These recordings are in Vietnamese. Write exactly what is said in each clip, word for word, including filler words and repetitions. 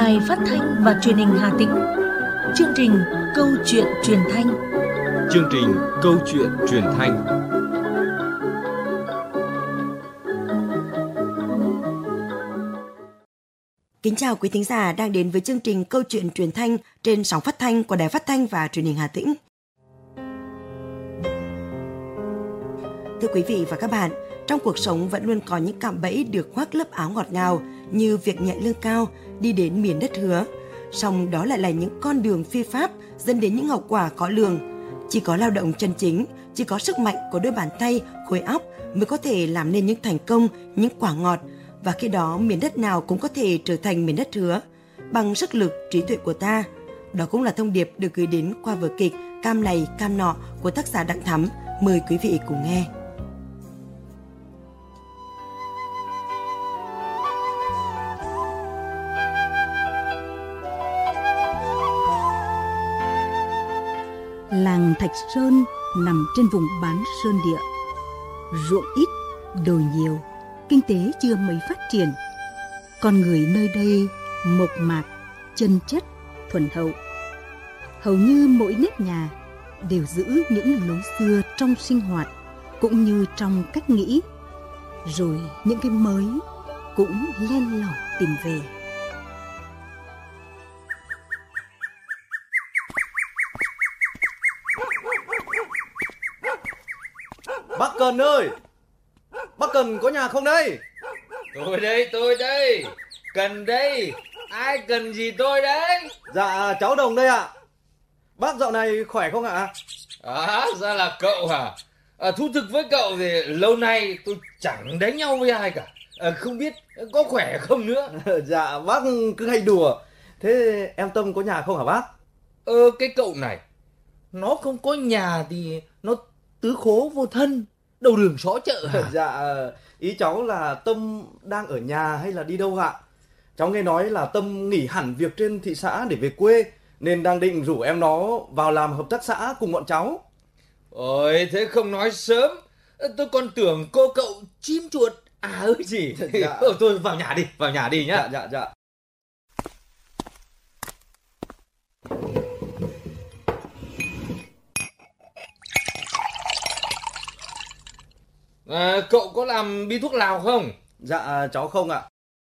Đài Phát thanh và Truyền hình Hà Tĩnh. Chương trình Câu chuyện truyền thanh. Chương trình Câu chuyện truyền thanh. Kính chào quý thính giả đang đến với chương trình Câu chuyện truyền thanh trên sóng phát thanh của Đài Phát thanh và Truyền hình Hà Tĩnh. Thưa quý vị và các bạn, trong cuộc sống vẫn luôn có những cạm bẫy được khoác lớp áo ngọt ngào như việc nhẹ lương cao, đi đến miền đất hứa. Song đó lại là những con đường phi pháp dẫn đến những hậu quả khó lường. Chỉ có lao động chân chính, chỉ có sức mạnh của đôi bàn tay, khối óc mới có thể làm nên những thành công, những quả ngọt. Và khi đó miền đất nào cũng có thể trở thành miền đất hứa bằng sức lực, trí tuệ của ta. Đó cũng là thông điệp được gửi đến qua vở kịch Cam này cam nọ của tác giả Đặng Thắm. Mời quý vị cùng nghe. Làng Thạch Sơn nằm trên vùng bán sơn địa. Ruộng ít, đồi nhiều, kinh tế chưa mấy phát triển. Con người nơi đây mộc mạc, chân chất, thuần hậu. Hầu như mỗi nếp nhà đều giữ những lối xưa trong sinh hoạt cũng như trong cách nghĩ. Rồi những cái mới cũng len lỏi tìm về. Bác Cần ơi! Bác Cần có nhà không đây? Tôi đây, tôi đây. Cần đây. Ai cần gì tôi đấy? Dạ, cháu Đồng đây ạ. Bác dạo này khỏe không ạ? À, ra là cậu hả? À, thú thực với cậu thì lâu nay tôi chẳng đánh nhau với ai cả. À, không biết có khỏe không nữa. Dạ, bác cứ hay đùa. Thế em Tâm có nhà không hả bác? Ờ, cái cậu này, nó không có nhà thì nó tứ khố vô thân, đầu đường xó chợ hả? Dạ, ý cháu là Tâm đang ở nhà hay là đi đâu ạ? Cháu nghe nói là Tâm nghỉ hẳn việc trên thị xã để về quê, nên đang định rủ em nó vào làm hợp tác xã cùng bọn cháu. Ôi, thế không nói sớm. Tôi còn tưởng cô cậu chim chuột à ơi gì. Dạ. Ờ, tôi vào nhà đi, vào nhà đi nhá. Dạ, dạ, dạ. À, cậu có làm bi thuốc lào không? Dạ, cháu không ạ.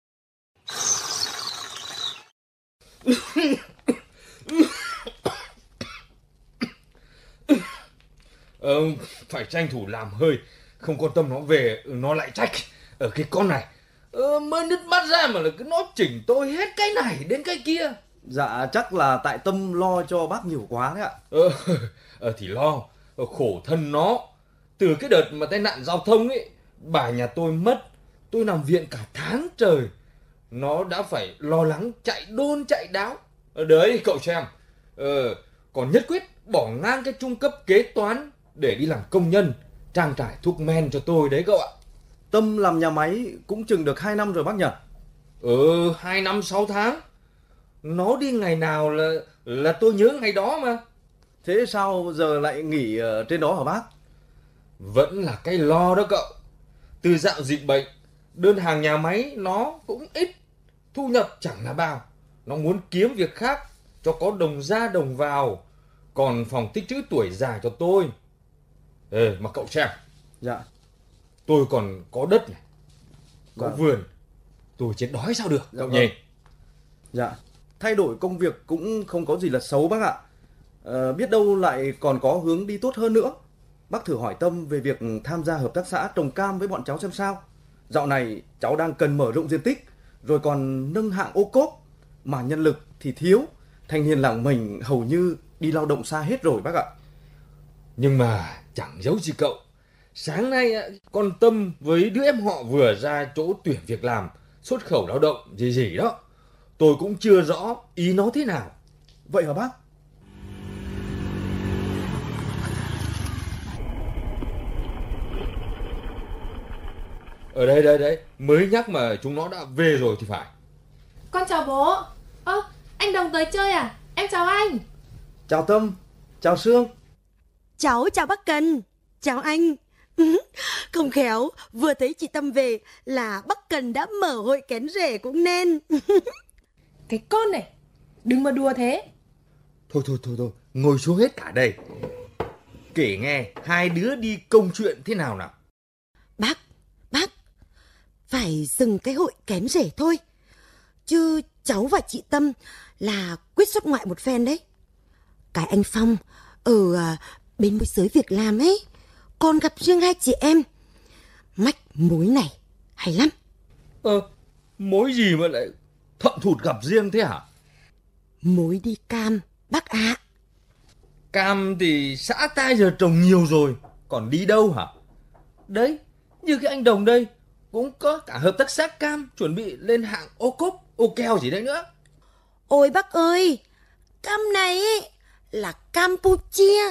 Ờ, phải tranh thủ làm hơi. Không quan tâm nó về, nó lại trách. Ở cái con này ờ, mới nứt mắt ra mà là cứ nó chỉnh tôi hết cái này đến cái kia. Dạ, chắc là tại Tâm lo cho bác nhiều quá đấy ạ. Ờ, ờ thì lo, khổ thân nó. Từ cái đợt mà tai nạn giao thông ấy, bà nhà tôi mất, tôi nằm viện cả tháng trời. Nó đã phải lo lắng chạy đôn chạy đáo. Ờ, đấy cậu xem. Ờ, còn nhất quyết bỏ ngang cái trung cấp kế toán để đi làm công nhân, trang trải thuốc men cho tôi đấy cậu ạ. Tâm làm nhà máy cũng chừng được hai năm rồi bác nhỉ? Ừ, hai năm sáu tháng. Nó đi ngày nào là là tôi nhớ ngày đó mà. Thế sao giờ lại nghỉ ở trên đó hả bác? Vẫn là cái lo đó cậu. Từ dạo dịch bệnh, đơn hàng nhà máy nó cũng ít, thu nhập chẳng là bao. Nó muốn kiếm việc khác cho có đồng ra đồng vào, còn phòng tích trữ tuổi già cho tôi. Ê, mà cậu xem. Dạ. Tôi còn có đất này, có Vâng. vườn. Tôi chết đói sao được, Dạ, cậu vâng. nhìn. Dạ. Thay đổi công việc cũng không có gì là xấu bác ạ. Ờ, biết đâu lại còn có hướng đi tốt hơn nữa. Bác thử hỏi Tâm về việc tham gia hợp tác xã trồng cam với bọn cháu xem sao. Dạo này cháu đang cần mở rộng diện tích, rồi còn nâng hạng ô cốp, mà nhân lực thì thiếu. Thanh niên làng mình hầu như đi lao động xa hết rồi bác ạ. Nhưng mà chẳng giấu gì cậu. Sáng nay con Tâm với đứa em họ vừa ra chỗ tuyển việc làm, xuất khẩu lao động gì gì đó. Tôi cũng chưa rõ ý nó thế nào. Vậy hả bác? Ở đây đây đấy, mới nhắc mà chúng nó đã về rồi thì phải. Con chào bố. Ơ, anh Đồng tới chơi à? Em chào anh. Chào Tâm, chào Sương. Cháu chào bác Cần, chào anh. Không khéo, vừa thấy chị Tâm về là bác Cần đã mở hội kén rể cũng nên. Cái con này, đừng mà đùa thế. Thôi thôi thôi thôi, ngồi xuống hết cả đây. Kể nghe hai đứa đi công chuyện thế nào nào. Bác, bác, phải dừng cái hội kém rể thôi. Chứ cháu và chị Tâm là quyết xuất ngoại một phen đấy. Cái anh Phong ở à, bên môi giới việc làm ấy, còn gặp riêng hai chị em. Mách mối này hay lắm. Ờ, mối gì mà lại thuận thụt gặp riêng thế hả? Mối đi cam, bác ạ. À. Cam thì xã ta giờ trồng nhiều rồi, còn đi đâu hả? Đấy, như cái anh Đồng đây, cũng có cả hợp tác xã cam chuẩn bị lên hạng ô cốp, ô keo gì đấy nữa. Ôi bác ơi, cam này ấy, là Campuchia.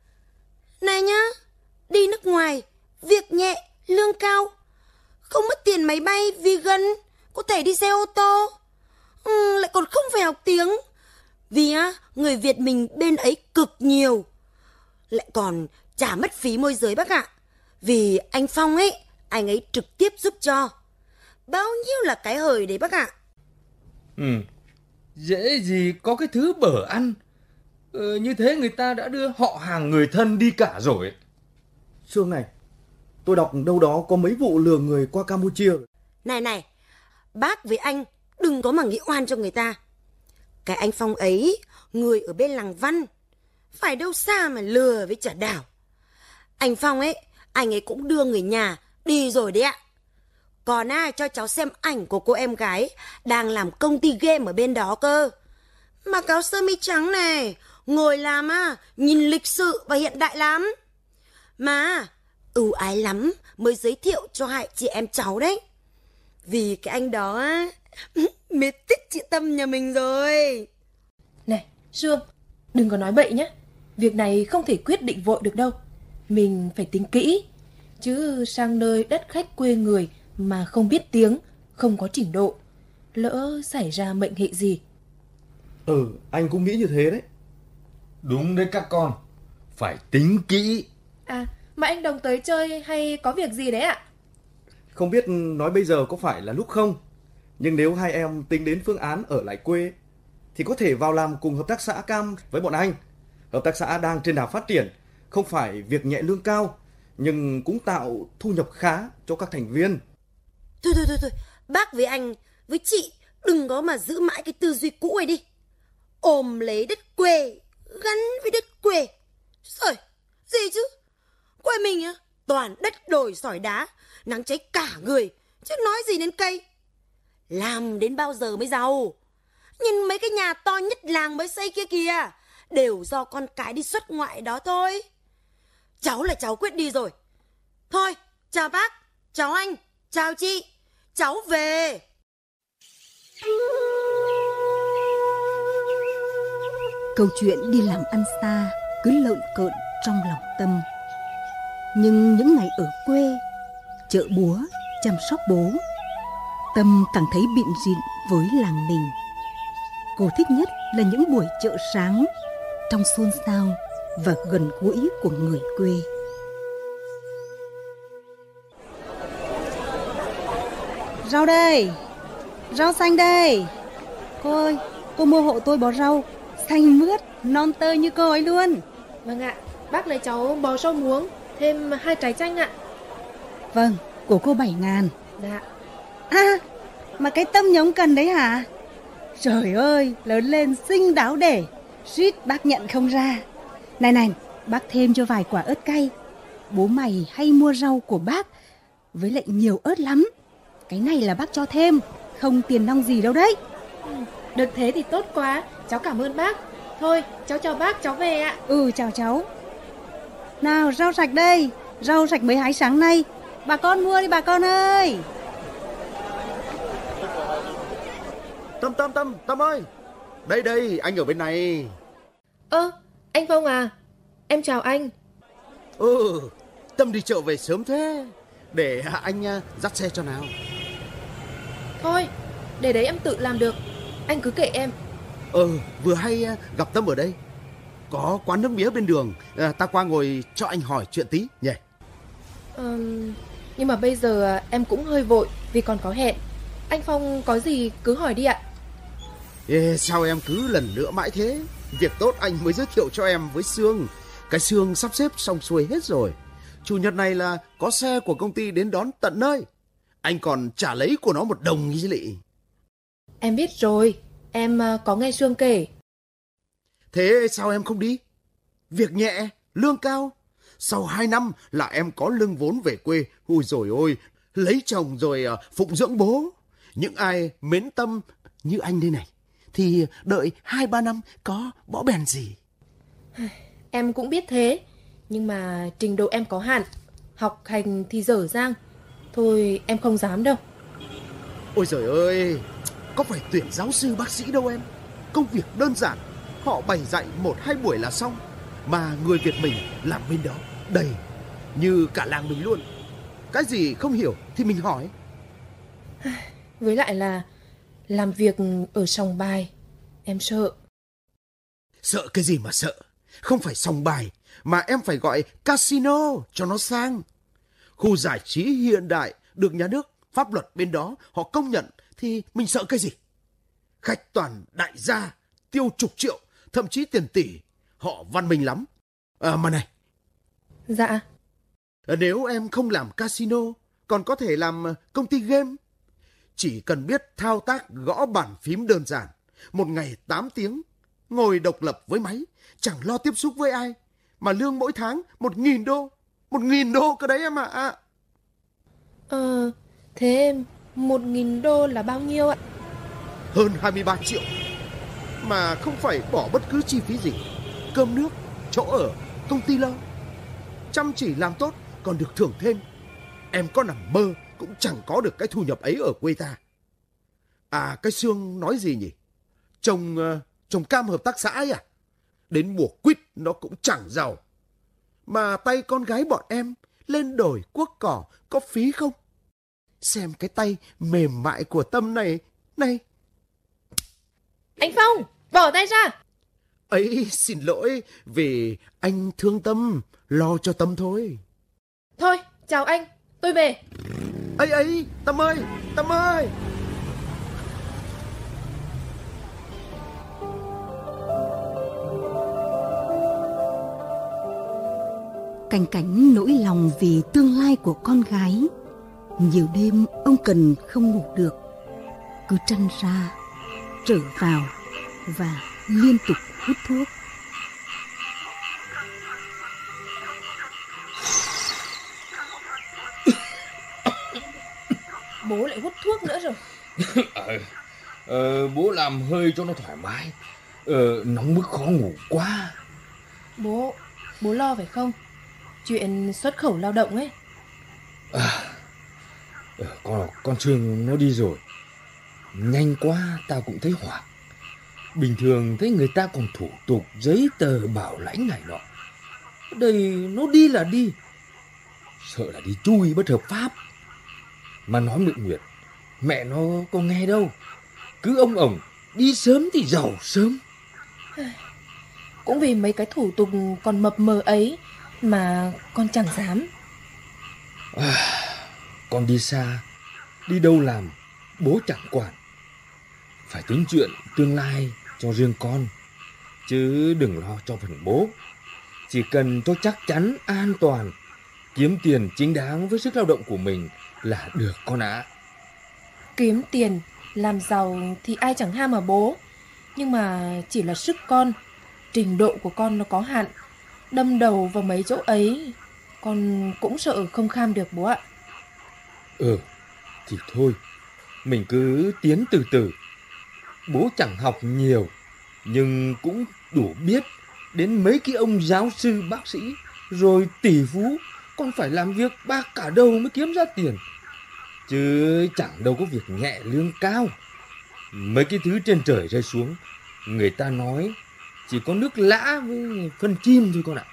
Này nhá, đi nước ngoài, việc nhẹ, lương cao, không mất tiền máy bay vì gần, có thể đi xe ô tô, ừ, lại còn không phải học tiếng. Vì á, người Việt mình bên ấy cực nhiều, lại còn chả mất phí môi giới bác ạ. Vì anh Phong ấy, anh ấy trực tiếp giúp cho. Bao nhiêu là cái hời đấy bác ạ. Ừ, dễ gì có cái thứ bở ăn. Ừ, như thế người ta đã đưa họ hàng người thân đi cả rồi. Sương này, tôi đọc đâu đó có mấy vụ lừa người qua Campuchia. Này này, bác với anh đừng có mà nghĩ oan cho người ta. Cái anh Phong ấy, người ở bên làng Văn, phải đâu xa mà lừa với chả đảo. Anh Phong ấy, anh ấy cũng đưa người nhà đi rồi đấy ạ. Còn à, cho cháu xem ảnh của cô em gái đang làm công ty game ở bên đó cơ. Mặc áo sơ mi trắng này, ngồi làm á, nhìn lịch sự và hiện đại lắm. Mà ưu ái lắm mới giới thiệu cho hai chị em cháu đấy. Vì cái anh đó á, mệt thích chị Tâm nhà mình rồi. Này, Sương, đừng có nói bậy nhé. Việc này không thể quyết định vội được đâu. Mình phải tính kỹ. Chứ sang nơi đất khách quê người mà không biết tiếng, không có trình độ, lỡ xảy ra mệnh hệ gì. Ừ, anh cũng nghĩ như thế đấy. Đúng đấy các con, phải tính kỹ. À, mà anh Đồng tới chơi hay có việc gì đấy ạ? Không biết nói bây giờ có phải là lúc không, nhưng nếu hai em tính đến phương án ở lại quê thì có thể vào làm cùng hợp tác xã cam với bọn anh. Hợp tác xã đang trên đà phát triển, không phải việc nhẹ lương cao, nhưng cũng tạo thu nhập khá cho các thành viên. Thôi thôi thôi thôi, bác với anh, với chị đừng có mà giữ mãi cái tư duy cũ ấy đi. Ôm lấy đất quê, gắn với đất quê. Trời, gì chứ? Quê mình á, toàn đất đồi sỏi đá, nắng cháy cả người, chứ nói gì đến cây. Làm đến bao giờ mới giàu? Nhìn mấy cái nhà to nhất làng mới xây kia kìa, đều do con cái đi xuất ngoại đó thôi. Cháu là cháu quyết đi rồi. Thôi, chào bác, chào anh, chào chị, cháu về. Câu chuyện đi làm ăn xa cứ lợn cợn trong lòng Tâm. Nhưng những ngày ở quê, chợ búa, chăm sóc bố, Tâm càng thấy bịn rịn với làng mình. Cô thích nhất là những buổi chợ sáng trong xôn xao và gần gũi của người quê. Rau đây, rau xanh đây. Cô ơi, cô mua hộ tôi bó rau xanh mướt, non tơ như cô ấy luôn. Vâng ạ, bác lấy cháu bó rau muống, thêm hai trái chanh ạ. Vâng, của cô bảy ngàn. Dạ. À, mà cái Tâm nhóm cần đấy hả? Trời ơi, lớn lên xinh đáo để, suýt bác nhận không ra. Này này, bác thêm cho vài quả ớt cay. Bố mày hay mua rau của bác, với lại nhiều ớt lắm. Cái này là bác cho thêm, không tiền nong gì đâu đấy. Ừ, được thế thì tốt quá, cháu cảm ơn bác. Thôi, cháu chào bác, cháu về ạ. Ừ, chào cháu. Nào, rau sạch đây, rau sạch mới hái sáng nay. Bà con mua đi bà con ơi. Tâm, Tâm, Tâm, Tâm ơi. Đây, đây, anh ở bên này. Ơ, anh Phong à, em chào anh. Ừ, Tâm đi chợ về sớm thế. Để anh dắt xe cho nào. Thôi, để đấy em tự làm được. Anh cứ kệ em. Ừ, vừa hay gặp Tâm ở đây. Có quán nước mía bên đường, à, ta qua ngồi cho anh hỏi chuyện tí nhỉ. Ừ, nhưng mà bây giờ em cũng hơi vội vì còn có hẹn. Anh Phong có gì cứ hỏi đi ạ. Ê, sao em cứ lần nữa mãi thế? Việc tốt anh mới giới thiệu cho em với Sương. Cái Sương sắp xếp xong xuôi hết rồi. Chủ nhật này là có xe của công ty đến đón tận nơi. Anh còn trả lấy của nó một đồng như lị. Em biết rồi, em có nghe Sương kể. Thế sao em không đi? Việc nhẹ, lương cao. Sau hai năm là em có lương vốn về quê. Ôi dồi ôi, lấy chồng rồi phụng dưỡng bố. Những ai mến tâm như anh đây này thì đợi hai ba năm có bỏ bèn gì. Em cũng biết thế, nhưng mà trình độ em có hạn, học hành thì dở dang. Thôi em không dám đâu. Ôi giời ơi, có phải tuyển giáo sư bác sĩ đâu em. Công việc đơn giản, họ bày dạy một hai buổi là xong. Mà người Việt mình làm bên đó đầy, như cả làng mình luôn. Cái gì không hiểu thì mình hỏi. Với lại là làm việc ở sòng bài, em sợ. Sợ cái gì mà sợ? Không phải sòng bài, mà em phải gọi casino cho nó sang. Khu giải trí hiện đại, được nhà nước, pháp luật bên đó họ công nhận thì mình sợ cái gì? Khách toàn đại gia, tiêu chục triệu, thậm chí tiền tỷ. Họ văn minh lắm. À mà này. Dạ. Nếu em không làm casino, còn có thể làm công ty game. Chỉ cần biết thao tác gõ bàn phím đơn giản. Một ngày tám tiếng, ngồi độc lập với máy, chẳng lo tiếp xúc với ai. Mà lương mỗi tháng một nghìn đô. Một nghìn đô cơ đấy em ạ. À. Ờ, thế một nghìn đô là bao nhiêu ạ? Hơn hai mươi ba triệu. Mà không phải bỏ bất cứ chi phí gì. Cơm nước, chỗ ở, công ty lo. Chăm chỉ làm tốt còn được thưởng thêm. Em có nằm mơ cũng chẳng có được cái thu nhập ấy ở quê ta. À, cái Sương nói gì nhỉ? Trồng, uh, trồng cam hợp tác xã ấy à? Đến mùa quýt nó cũng chẳng giàu. Mà tay con gái bọn em lên đồi cuốc cỏ có phí không? Xem cái tay mềm mại của Tâm này, này. Anh Phong, bỏ tay ra. Ấy, xin lỗi, vì anh thương Tâm, lo cho Tâm thôi. Thôi, chào anh, tôi về. Ấy ấy, Tâm ơi, Tâm ơi. Canh cánh nỗi lòng vì tương lai của con gái. Nhiều đêm ông Cần không ngủ được, cứ trăn ra, trở vào và liên tục hút thuốc. Bố lại hút thuốc nữa rồi. ờ, ờ, bố làm hơi cho nó thoải mái. ờ, Nóng bức khó ngủ quá. Bố, bố lo phải không? Chuyện xuất khẩu lao động ấy. À, con, con Trương nó đi rồi. Nhanh quá ta cũng thấy hoảng. Bình thường thấy người ta còn thủ tục giấy tờ bảo lãnh này nọ. Đây nó đi là đi. Sợ là đi chui bất hợp pháp. Mà nói Mượn Nguyệt, mẹ nó có nghe đâu. Cứ ông ổng đi sớm thì giàu sớm. Cũng vì mấy cái thủ tục còn mập mờ ấy mà con chẳng dám. À, con đi xa, đi đâu làm bố chẳng quản. Phải tính chuyện tương lai cho riêng con, chứ đừng lo cho phần bố. Chỉ cần cho chắc chắn an toàn, kiếm tiền chính đáng với sức lao động của mình là được con ạ. Kiếm tiền, làm giàu thì ai chẳng ham mà bố. Nhưng mà chỉ là sức con, trình độ của con nó có hạn. Đâm đầu vào mấy chỗ ấy, con cũng sợ không kham được bố ạ. Ừ, thì thôi, mình cứ tiến từ từ. Bố chẳng học nhiều, nhưng cũng đủ biết đến mấy cái ông giáo sư bác sĩ, rồi tỷ phú, còn phải làm việc bạc cả đầu mới kiếm ra tiền. Chứ chẳng đâu có việc nhẹ lương cao. Mấy cái thứ trên trời rơi xuống, người ta nói chỉ có nước lã với phân chim thôi con ạ.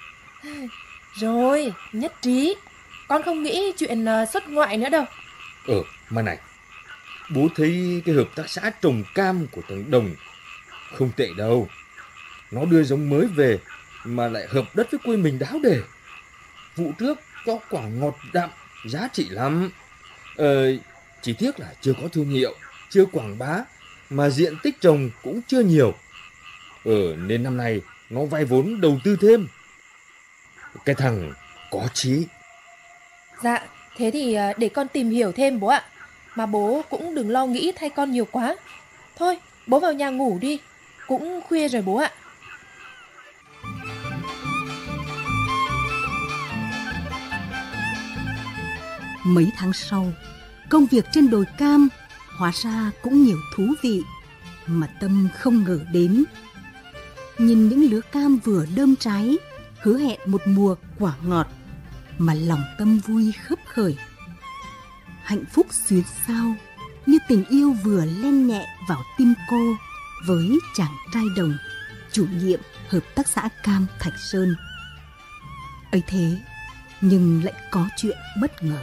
Rồi, nhất trí. Con không nghĩ chuyện xuất ngoại nữa đâu. Ờ, mà này, bố thấy cái hợp tác xã trồng cam của thằng Đồng không tệ đâu. Nó đưa giống mới về mà lại hợp đất với quê mình đáo để. Vụ trước cho quả ngọt đậm, giá trị lắm. Ờ, chỉ tiếc là chưa có thương hiệu, chưa quảng bá, mà diện tích trồng cũng chưa nhiều. Ừ, nên năm nay nó vay vốn đầu tư thêm. Cái thằng có chí. Dạ, thế thì à, để con tìm hiểu thêm bố ạ. Mà bố cũng đừng lo nghĩ thay con nhiều quá. Thôi, bố vào nhà ngủ đi. Cũng khuya rồi bố ạ. Mấy tháng sau, công việc trên đồi cam hóa ra cũng nhiều thú vị mà Tâm không ngờ đến. Nhìn những lứa cam vừa đơm trái, hứa hẹn một mùa quả ngọt, mà lòng Tâm vui khấp khởi. Hạnh phúc xuyến sao như tình yêu vừa len nhẹ vào tim cô với chàng trai đồng, chủ nhiệm hợp tác xã cam Thạch Sơn. Ấy thế nhưng lại có chuyện bất ngờ.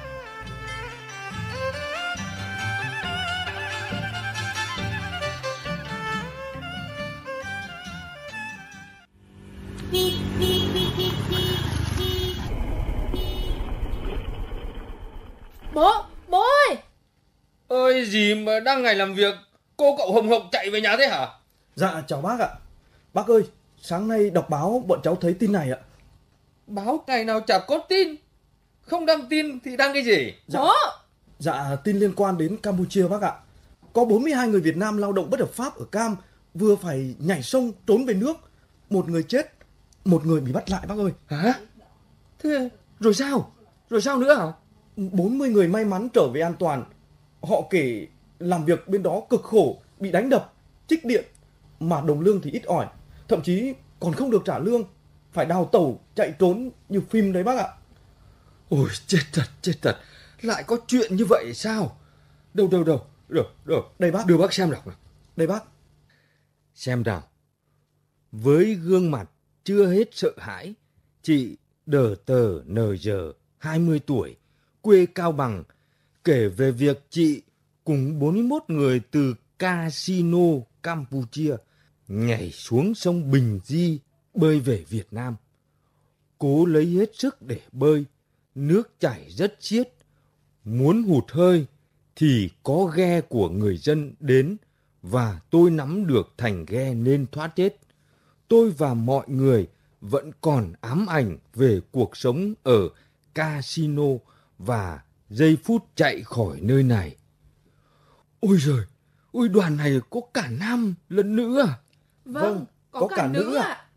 Bố, bố ơi! Ơi gì mà đang ngày làm việc, cô cậu hồng hộc chạy về nhà thế hả? Dạ chào bác ạ. Bác ơi, sáng nay đọc báo bọn cháu thấy tin này ạ. Báo ngày nào chả có tin. Không đăng tin thì đăng cái gì? Dạ, Bố! Dạ tin liên quan đến Campuchia bác ạ. Có bốn mươi hai người Việt Nam lao động bất hợp pháp ở Cam vừa phải nhảy sông trốn về nước. Một người chết, một người bị bắt lại bác ơi. Hả? Thế rồi sao? Rồi sao nữa hả? bốn mươi người may mắn trở về an toàn. Họ kể làm việc bên đó cực khổ, bị đánh đập, trích điện, mà đồng lương thì ít ỏi, thậm chí còn không được trả lương, phải đào tẩu chạy trốn như phim đấy bác ạ. Ôi chết thật, chết thật. Lại có chuyện như vậy sao? Đâu đâu đâu, đâu đâu. Đây bác. Đưa bác xem đọc nào. Đây bác. Xem nào. Với gương mặt chưa hết sợ hãi, chị Đờ Tờ Nờ Giờ, hai mươi tuổi, quê Cao Bằng, kể về việc chị cùng bốn mươi mốt người từ Casino, Campuchia, nhảy xuống sông Bình Di bơi về Việt Nam. Cố lấy hết sức để bơi, nước chảy rất xiết. Muốn hụt hơi thì có ghe của người dân đến và tôi nắm được thành ghe nên thoát chết. Tôi và mọi người vẫn còn ám ảnh về cuộc sống ở Casino và giây phút chạy khỏi nơi này. Ôi giời, ôi đoàn này có cả nam lẫn nữ à? Vâng, Vâng, có, có cả, cả nữ nữ ạ. ạ.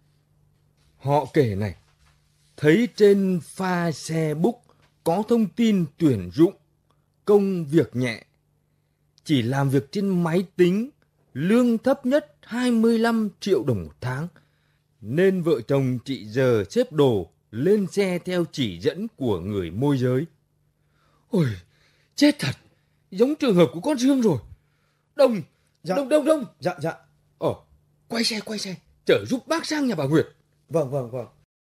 Họ kể này, thấy trên Facebook có thông tin tuyển dụng, công việc nhẹ, chỉ làm việc trên máy tính, lương thấp nhất hai mươi lăm triệu đồng một tháng. Nên vợ chồng chị giờ xếp đồ lên xe theo chỉ dẫn của người môi giới. Ôi, chết thật, giống trường hợp của con Dương rồi. Đông, Dạ. đông, đông, đông. Dạ dạ. Ồ, quay xe, quay xe, chở giúp bác sang nhà bà Nguyệt. Vâng vâng vâng.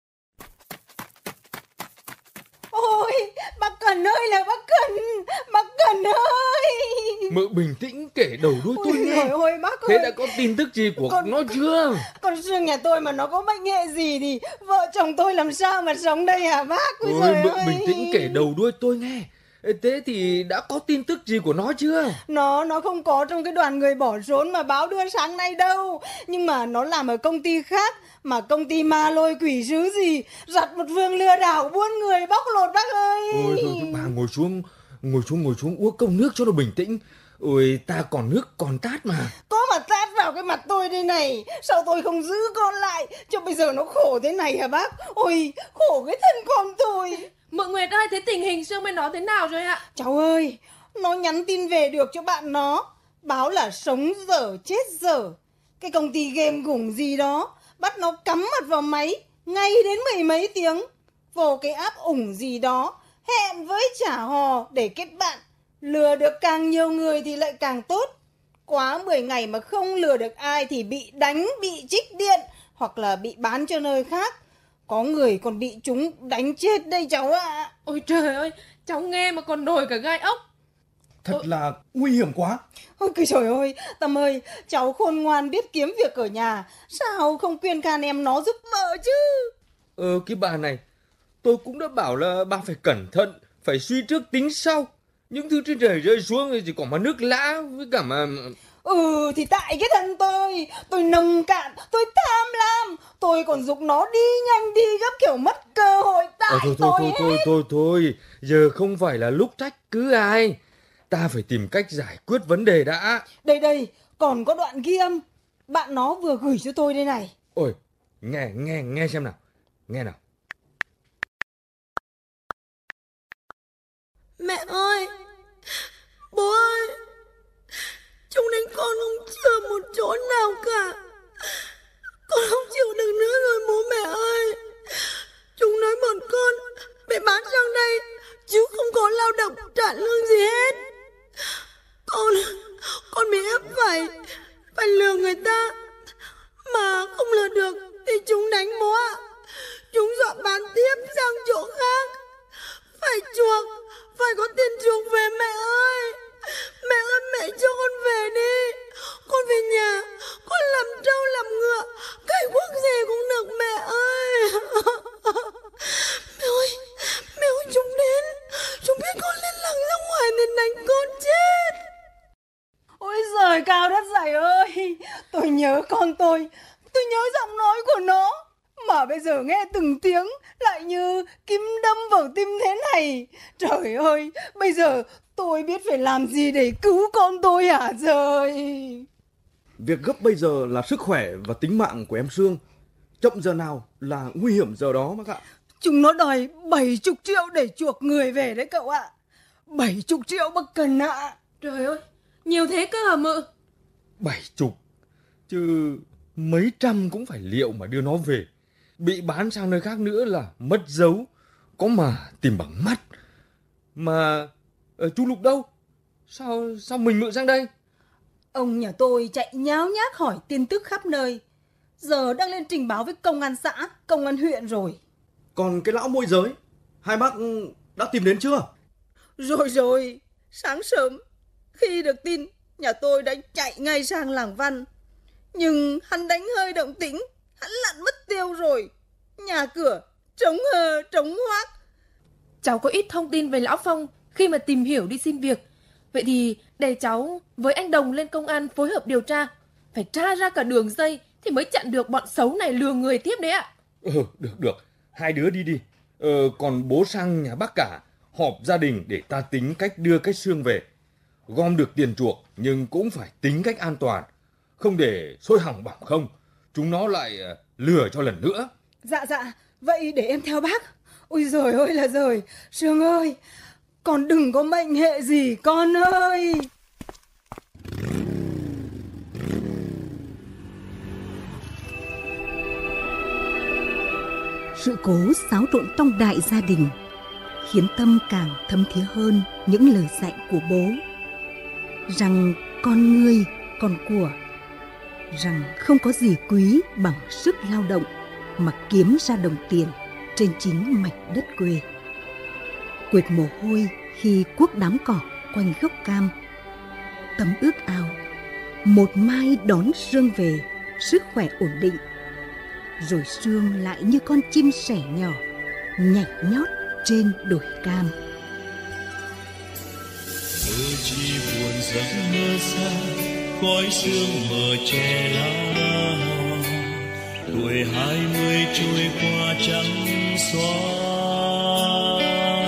Ôi, bác Cần ơi là bác Cần, bác Cần ơi. Mợ bình tĩnh kể đầu đuôi tôi Ôi nghe. giời ơi bác ơi. Thế đã có tin tức gì của Con- nó chưa? Con Sương nhà tôi mà nó có bệnh hệ gì thì vợ chồng tôi làm sao mà sống đây hả bác? Ôi Ôi, giời mợ ơi. bình tĩnh kể đầu đuôi tôi nghe. Thế thì đã có tin tức gì của nó chưa? Nó nó không có trong cái đoàn người bỏ trốn mà báo đưa sáng nay đâu. Nhưng mà nó làm ở công ty khác. Mà công ty ma lôi quỷ sứ gì, giặt một vương lừa đảo buôn người bóc lột bác ơi. Ôi thôi, thôi bà ngồi xuống, ngồi xuống, ngồi xuống uống cốc nước cho nó bình tĩnh. Ôi ta còn nước còn tát mà. Có mà tát vào cái mặt tôi đây này. Sao tôi không giữ con lại cho bây giờ nó khổ thế này hả bác? Ôi khổ cái thân con tôi. Mợ Nguyệt ơi, thế tình hình Sương bên nó thế nào rồi ạ? Cháu ơi, nó nhắn tin về được cho bạn nó, báo là sống dở chết dở. Cái công ty game gủng gì đó bắt nó cắm mặt vào máy ngay đến mười mấy tiếng, vô cái app ủng gì đó, hẹn với trả hò để kết bạn. Lừa được càng nhiều người thì lại càng tốt. Quá mười ngày mà không lừa được ai thì bị đánh, bị trích điện hoặc là bị bán cho nơi khác. Có người còn bị chúng đánh chết đây cháu ạ. À. Ôi trời ơi, cháu nghe mà còn nổi cả gai ốc. Thật Ôi. là nguy hiểm quá. Ôi trời trời ơi, Tâm ơi, cháu khôn ngoan biết kiếm việc ở nhà, sao không khuyên can em nó giúp vợ chứ? Ờ cái bà này, tôi cũng đã bảo là bà phải cẩn thận, phải suy trước tính sau. Những thứ trên trời rơi xuống thì chỉ có mà nước lã với cả mà... Ừ thì tại cái thân tôi, tôi nông cạn, tôi tham lam, tôi còn giục nó đi nhanh đi gấp kiểu mất cơ hội. Tại ờ, thôi, thôi, tôi thôi, thôi, thôi, thôi, giờ không phải là lúc trách cứ ai. Ta phải tìm cách giải quyết vấn đề đã. Đây đây, còn có đoạn ghi âm bạn nó vừa gửi cho tôi đây này. Ôi, nghe, nghe, nghe xem nào, nghe nào. Mẹ ơi, bố ơi, chúng đánh con không chừa một chỗ nào cả. Con không chịu được nữa rồi bố mẹ ơi. Chúng nói bọn con bị bán sang đây chứ không có lao động trả lương gì hết. Con, con bị ép phải, phải lừa người ta. Mà không lừa được thì chúng đánh bố ạ. Chúng dọa bán tiếp sang chỗ khác. Phải chuộc, phải có tiền chuộc về mẹ ơi. Mẹ ơi, mẹ cho con về đi. Con về nhà, con làm trâu làm ngựa, cái quốc gì cũng được mẹ ơi. Mẹ ơi, mẹ ơi, chúng đến. Chúng biết con lên làng ra ngoài nên đánh con chết. Ôi giời cao đất dày ơi, tôi nhớ con tôi, tôi nhớ giọng nói của nó. Mà bây giờ nghe từng tiếng lại như kim đâm vào tim thế này. Trời ơi, bây giờ tôi biết phải làm gì để cứu con tôi hả trời. Việc gấp bây giờ là sức khỏe và tính mạng của em Sương. Chậm giờ nào là nguy hiểm giờ đó bác ạ. Chúng nó đòi bảy mươi triệu để chuộc người về đấy cậu ạ. bảy mươi triệu bác Cần ạ. Trời ơi, nhiều thế cơ hả Mự? Bảy chục, chứ mấy trăm cũng phải liệu mà đưa nó về. Bị bán sang nơi khác nữa là mất dấu, có mà tìm bằng mắt. Mà uh, chú Lục đâu? Sao sao mình Mự sang đây? Ông nhà tôi chạy nháo nhác hỏi tin tức khắp nơi. Giờ đang lên trình báo với công an xã, công an huyện rồi. Còn cái lão môi giới, hai bác đã tìm đến chưa? Rồi rồi, sáng sớm khi được tin, nhà tôi đã chạy ngay sang làng Văn. Nhưng hắn đánh hơi động tĩnh, hắn lặn mất tiêu rồi. Nhà cửa trống hờ trống hoác. Cháu có ít thông tin về lão Phong khi mà tìm hiểu đi xin việc. Vậy thì để cháu với anh Đồng lên công an phối hợp điều tra. Phải tra ra cả đường dây thì mới chặn được bọn xấu này lừa người tiếp đấy ạ. Ừ, được được, hai đứa đi đi. Ờ, còn bố sang nhà bác cả họp gia đình để ta tính cách đưa cái xương về. Gom được tiền chuộc nhưng cũng phải tính cách an toàn, không để sôi hỏng bỏng không chúng nó lại uh, lừa cho lần nữa. Dạ dạ, vậy để em theo bác. Ôi giời ơi là giời, Sương ơi, con đừng có mệnh hệ gì con ơi. Sự cố xáo trộn trong đại gia đình khiến Tâm càng thấm thía hơn những lời dạy của bố, rằng con người, con của, rằng không có gì quý bằng sức lao động mà kiếm ra đồng tiền trên chính mảnh đất quê. Quệt mồ hôi khi cuốc đám cỏ quanh gốc cam. Tâm ước ao một mai đón Sương về, sức khỏe ổn định, rồi Sương lại như con chim sẻ nhỏ nhảy nhót trên đồi cam. Mơ chi buồn giấc mơ xa, khói sương mờ che lá. Tuổi hai mươi trôi qua trắng xóa.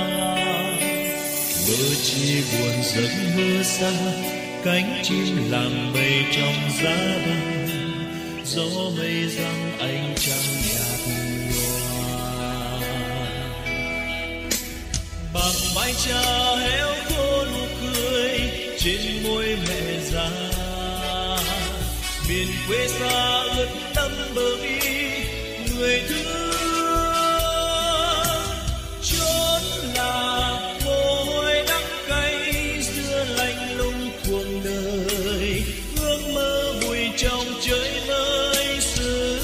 Mơ chi buồn giấc mơ xa, cánh chim làm mây trong giá băng. Gió mây răng ánh trăng nhạt nhòa. Bằng mái cha héo khô nụ cười trên môi mẹ già. Miền quê xa ướt đẫm bờ bi người thương. Chốn là mồ hôi đắng cay xưa lạnh lùng cuộc đời. Ước mơ vùi trong trời mới xứ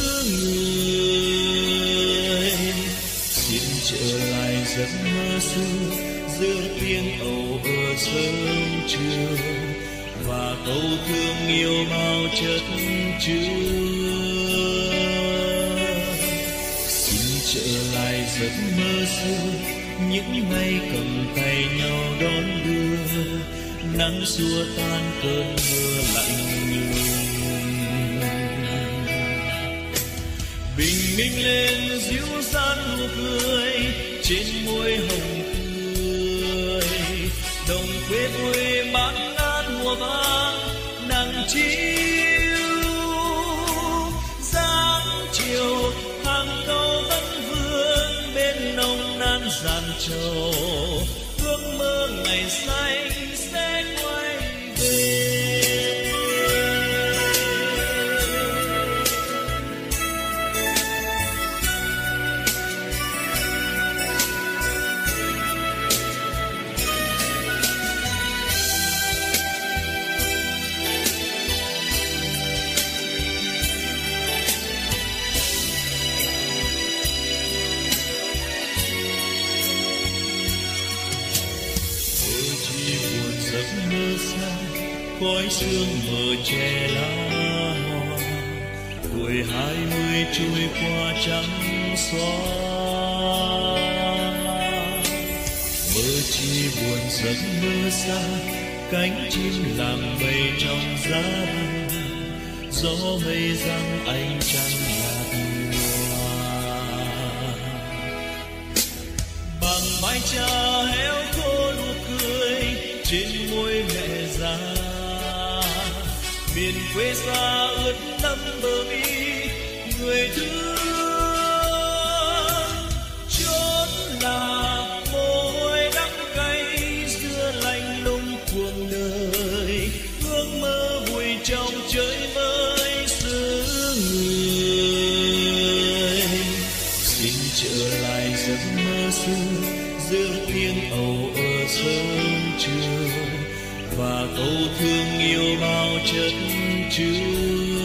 người. Xin trở lại giấc mơ xưa giữa tiếng ầu ơ sớm trưa và câu thương yêu bao chất chứa. Xin trở lại giấc mơ xưa những ngày cầm tay nhau đón đưa. nắng xua tan cơn mưa lạnh lùng. Bình minh lên dịu dàng nụ cười trên môi hồng tươi, đồng quê vui bát ngát mùa vàng nắng chiếu. Sáng chiều hàng câu vẫn vương bên nồng nàn giàn trầu, ước mơ ngày xanh sẽ quay về. Khói sương mờ che lá hoa, tuổi hai mươi trôi qua trắng xóa. Mơ chi buồn giấc mơ xa, cánh chim làm bay trong giá băng, gió mây giăng ánh trăng nhạt nhòa. Bằng mái cha héo khô nụ cười trên môi mẹ già, miền quê xa ướt đẫm bờ mi người thương. Chốn là mồ hôi đắng cay xưa lạnh lùng cuộc đời, ước mơ vùi trong trời mới xứ người. Xin trở lại giấc mơ xưa giữa tiếng ầu ơ sớm trưa, và câu thương yêu bao chất chứa.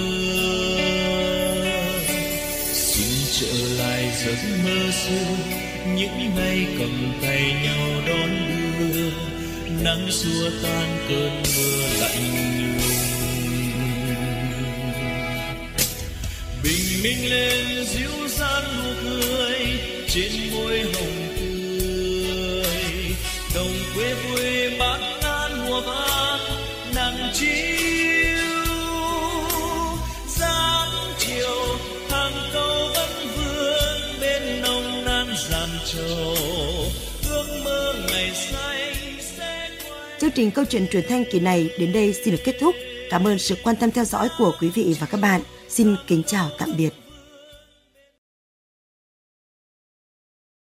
Xin trở lại giấc mơ xưa, những ngày cầm tay nhau đón đưa, nắng xua tan cơn mưa lạnh lùng. Bình minh lên dịu dàng nụ cười trên môi hồng tươi, đồng quê vui bát ngát mùa vàng nắng chiếu. Sáng chiều hàng câu vẫn vương bên nồng nàn giàn trầu, ước mơ ngày xanh sẽ quay. Chương trình câu chuyện truyền thanh kỳ này đến đây xin được kết thúc. Cảm ơn sự quan tâm theo dõi của quý vị và các bạn. Xin kính chào tạm biệt.